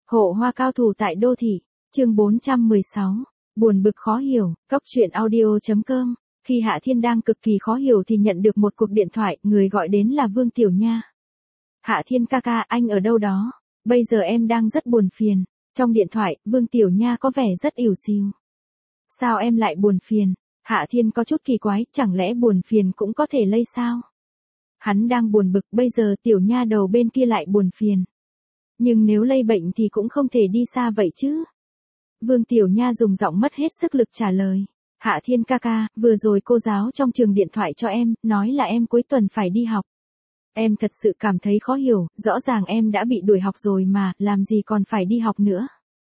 Hộ hoa cao thủ tại đô thị, chương 416, buồn bực khó hiểu, Cóc truyện audio.com. Khi Hạ Thiên đang cực kỳ khó hiểu thì nhận được một cuộc điện thoại, người gọi đến là Vương Tiểu Nha. Hạ Thiên ca ca, anh ở đâu đó? Bây giờ em đang rất buồn phiền. Trong điện thoại, Vương Tiểu Nha có vẻ rất ỉu xìu. Sao em lại buồn phiền? Hạ Thiên có chút kỳ quái, chẳng lẽ buồn phiền cũng có thể lây sao? Hắn đang buồn bực, bây giờ Tiểu Nha đầu bên kia lại buồn phiền. Nhưng nếu lây bệnh thì cũng không thể đi xa vậy chứ. Vương Tiểu Nha dùng giọng mất hết sức lực trả lời. Hạ Thiên ca ca, vừa rồi cô giáo trong trường điện thoại cho em, nói là em cuối tuần phải đi học. Em thật sự cảm thấy khó hiểu, rõ ràng em đã bị đuổi học rồi mà, làm gì còn phải đi học nữa.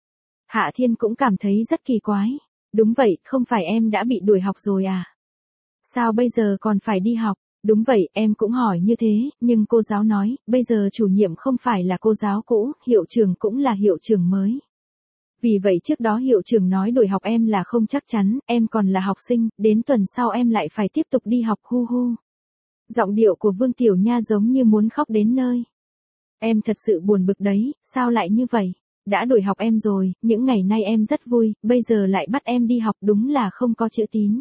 Hạ Thiên cũng cảm thấy rất kỳ quái. Đúng vậy, không phải em đã bị đuổi học rồi à? Sao bây giờ còn phải đi học? Đúng vậy, em cũng hỏi như thế, nhưng cô giáo nói, bây giờ chủ nhiệm không phải là cô giáo cũ, hiệu trưởng cũng là hiệu trưởng mới. Vì vậy trước đó hiệu trưởng nói đuổi học em là không chắc chắn, em còn là học sinh, đến tuần sau em lại phải tiếp tục đi học hu hu. Giọng điệu của Vương Tiểu Nha giống như muốn khóc đến nơi. Em thật sự buồn bực đấy, sao lại như vậy? Đã đuổi học em rồi, những ngày nay em rất vui, bây giờ lại bắt em đi học đúng là không có chữ tín.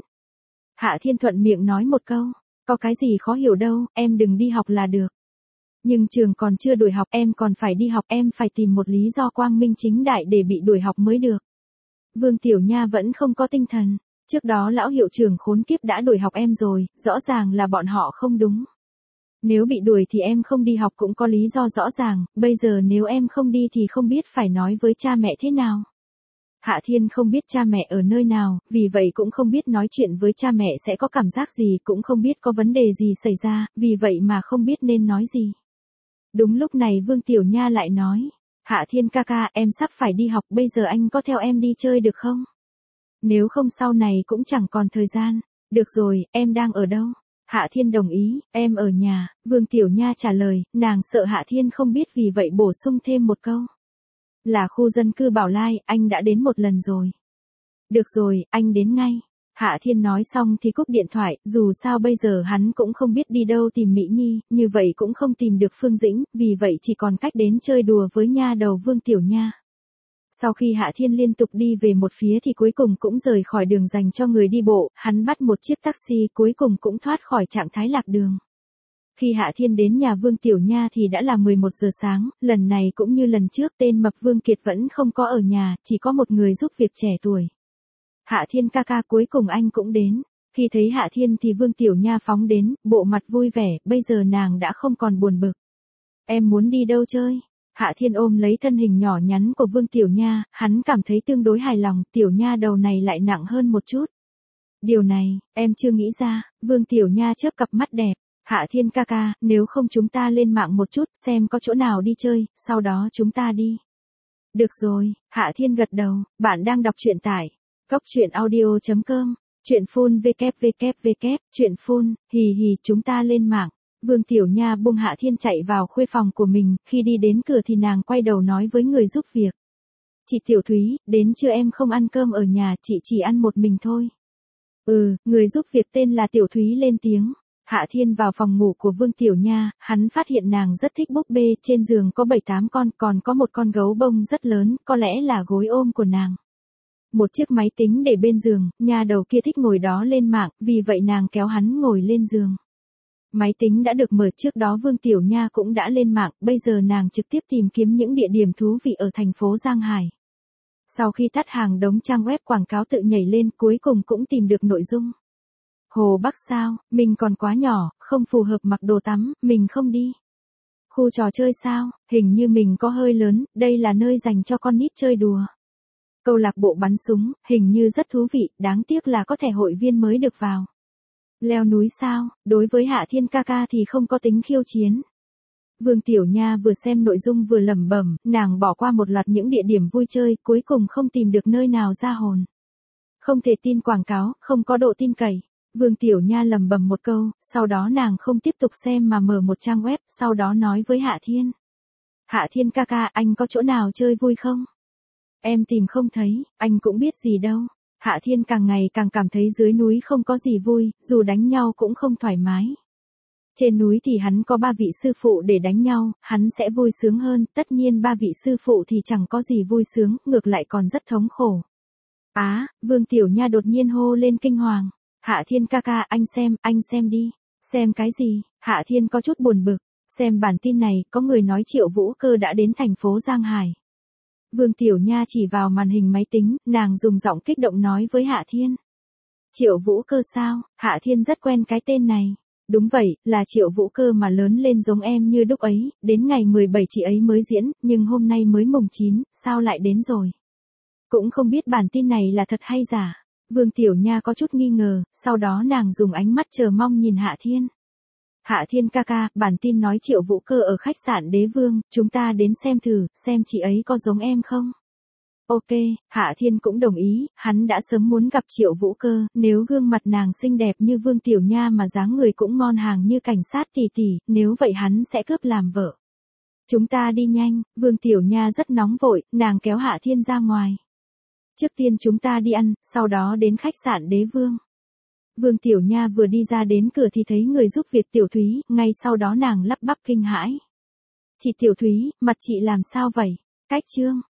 Hạ Thiên thuận miệng nói một câu, có cái gì khó hiểu đâu, em đừng đi học là được. Nhưng trường còn chưa đuổi học, em còn phải đi học, em phải tìm một lý do quang minh chính đại để bị đuổi học mới được. Vương Tiểu Nha vẫn không có tinh thần, trước đó lão hiệu trưởng khốn kiếp đã đuổi học em rồi, rõ ràng là bọn họ không đúng. Nếu bị đuổi thì em không đi học cũng có lý do rõ ràng, bây giờ nếu em không đi thì không biết phải nói với cha mẹ thế nào. Hạ Thiên không biết cha mẹ ở nơi nào, vì vậy cũng không biết nói chuyện với cha mẹ sẽ có cảm giác gì, cũng không biết có vấn đề gì xảy ra, vì vậy mà không biết nên nói gì. Đúng lúc này Vương Tiểu Nha lại nói, Hạ Thiên ca ca, em sắp phải đi học, bây giờ anh có theo em đi chơi được không? Nếu không sau này cũng chẳng còn thời gian. Được rồi, em đang ở đâu? Hạ Thiên đồng ý, em ở nhà, Vương Tiểu Nha trả lời, nàng sợ Hạ Thiên không biết vì vậy bổ sung thêm một câu. Là khu dân cư Bảo Lai, anh đã đến một lần rồi. Được rồi, anh đến ngay. Hạ Thiên nói xong thì cúp điện thoại, dù sao bây giờ hắn cũng không biết đi đâu tìm Mỹ Nhi, như vậy cũng không tìm được Phương Dĩnh, vì vậy chỉ còn cách đến chơi đùa với nha đầu Vương Tiểu Nha. Sau khi Hạ Thiên liên tục đi về một phía thì cuối cùng cũng rời khỏi đường dành cho người đi bộ, hắn bắt một chiếc taxi cuối cùng cũng thoát khỏi trạng thái lạc đường. Khi Hạ Thiên đến nhà Vương Tiểu Nha thì đã là 11 giờ sáng, lần này cũng như lần trước tên mập Vương Kiệt vẫn không có ở nhà, chỉ có một người giúp việc trẻ tuổi. Hạ Thiên ca ca, cuối cùng anh cũng đến. Khi thấy Hạ Thiên thì Vương Tiểu Nha phóng đến, bộ mặt vui vẻ, bây giờ nàng đã không còn buồn bực. Em muốn đi đâu chơi? Hạ Thiên ôm lấy thân hình nhỏ nhắn của Vương Tiểu Nha, hắn cảm thấy tương đối hài lòng, Tiểu Nha đầu này lại nặng hơn một chút. Điều này, em chưa nghĩ ra, Vương Tiểu Nha chớp cặp mắt đẹp. Hạ Thiên ca ca, nếu không chúng ta lên mạng một chút, xem có chỗ nào đi chơi, sau đó chúng ta đi. Được rồi, Hạ Thiên gật đầu, bạn đang đọc truyện tại Cóc truyện audio.com, truyện phun www, truyện phun, hì hì, chúng ta lên mạng. Vương Tiểu Nha buông Hạ Thiên chạy vào khuê phòng của mình, khi đi đến cửa thì nàng quay đầu nói với người giúp việc. Chị Tiểu Thúy, đến trưa em không ăn cơm ở nhà, chị chỉ ăn một mình thôi. Người giúp việc tên là Tiểu Thúy lên tiếng. Hạ Thiên vào phòng ngủ của Vương Tiểu Nha, hắn phát hiện nàng rất thích búp bê, trên giường có 7-8 con, còn có một con gấu bông rất lớn, có lẽ là gối ôm của nàng. Một chiếc máy tính để bên giường, nha đầu kia thích ngồi đó lên mạng, vì vậy nàng kéo hắn ngồi lên giường. Máy tính đã được mở, trước đó Vương Tiểu Nha cũng đã lên mạng, bây giờ nàng trực tiếp tìm kiếm những địa điểm thú vị ở thành phố Giang Hải. Sau khi tắt hàng đống trang web quảng cáo tự nhảy lên, cuối cùng cũng tìm được nội dung. Hồ Bắc sao, mình còn quá nhỏ, không phù hợp mặc đồ tắm, mình không đi. Khu trò chơi sao, hình như mình có hơi lớn, đây là nơi dành cho con nít chơi đùa. Câu lạc bộ bắn súng, hình như rất thú vị, đáng tiếc là có thẻ hội viên mới được vào. Leo núi sao, đối với Hạ Thiên ca ca thì không có tính khiêu chiến. Vương Tiểu Nha vừa xem nội dung vừa lẩm bẩm, nàng bỏ qua một loạt những địa điểm vui chơi, cuối cùng không tìm được nơi nào ra hồn. Không thể tin quảng cáo, không có độ tin cậy. Vương Tiểu Nha lẩm bẩm một câu, sau đó nàng không tiếp tục xem mà mở một trang web, sau đó nói với Hạ Thiên. Hạ Thiên ca ca, anh có chỗ nào chơi vui không? Em tìm không thấy, anh cũng biết gì đâu. Hạ Thiên càng ngày càng cảm thấy dưới núi không có gì vui, dù đánh nhau cũng không thoải mái. Trên núi thì hắn có 3 vị sư phụ để đánh nhau, hắn sẽ vui sướng hơn, tất nhiên 3 vị sư phụ thì chẳng có gì vui sướng, ngược lại còn rất thống khổ. Á, Vương Tiểu Nha đột nhiên hô lên kinh hoàng. Hạ Thiên ca ca, anh xem đi. Xem cái gì? Hạ Thiên có chút buồn bực. Xem bản tin này, có người nói Triệu Vũ Cơ đã đến thành phố Giang Hải. Vương Tiểu Nha chỉ vào màn hình máy tính, nàng dùng giọng kích động nói với Hạ Thiên. Triệu Vũ Cơ sao? Hạ Thiên rất quen cái tên này. Đúng vậy, là Triệu Vũ Cơ mà lớn lên giống em như đúc ấy, đến ngày 17 chị ấy mới diễn, nhưng hôm nay mới mùng 9, sao lại đến rồi? Cũng không biết bản tin này là thật hay giả. Vương Tiểu Nha có chút nghi ngờ, sau đó nàng dùng ánh mắt chờ mong nhìn Hạ Thiên. Hạ Thiên ca ca, bản tin nói Triệu Vũ Cơ ở khách sạn Đế Vương, chúng ta đến xem thử, xem chị ấy có giống em không? Ok, Hạ Thiên cũng đồng ý, hắn đã sớm muốn gặp Triệu Vũ Cơ, nếu gương mặt nàng xinh đẹp như Vương Tiểu Nha mà dáng người cũng ngon hàng như cảnh sát tỷ tỷ, nếu vậy hắn sẽ cướp làm vợ. Chúng ta đi nhanh, Vương Tiểu Nha rất nóng vội, nàng kéo Hạ Thiên ra ngoài. Trước tiên chúng ta đi ăn, sau đó đến khách sạn Đế Vương. Vương Tiểu Nha vừa đi ra đến cửa thì thấy người giúp việc Tiểu Thúy, ngay sau đó nàng lắp bắp kinh hãi. Chị Tiểu Thúy, mặt chị làm sao vậy? Cách trương,